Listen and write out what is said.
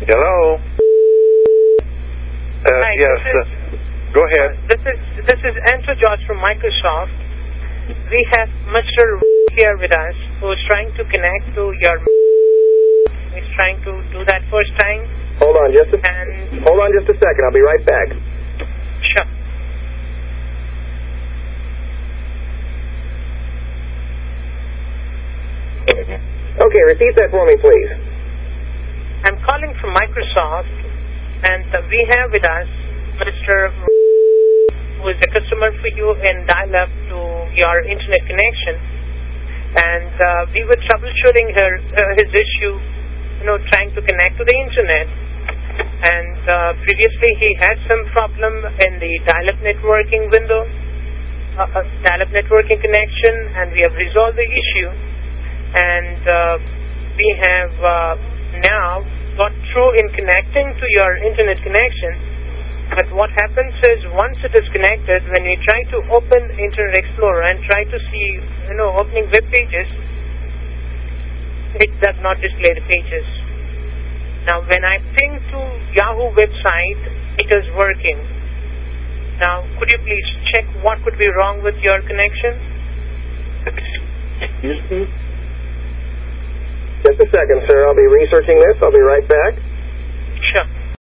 Hello? Hi, yes, go ahead. This is Andrew George from Microsoft. We have Mr. here with us who is trying to connect to your... He's trying to do that first time. Hold on just a second. I'll be right back. Sure. Okay, repeat that for me, please. I'm calling from Microsoft, and we have with us Mr. who is a customer for you and dial-up to your internet connection. And we were troubleshooting his issue, trying to connect to the internet. And previously he had some problem in the dial-up networking window, dial-up networking connection, and we have resolved the issue. And we have now got through in connecting to your internet connection. But what happens is once it is connected, when we try to open Internet Explorer and try to see, opening web pages, it does not display the pages. Now, when I ping to Yahoo website, it is working. Now, could you please check what could be wrong with your connection? Just a second, sir. I'll be researching this. I'll be right back. Sure.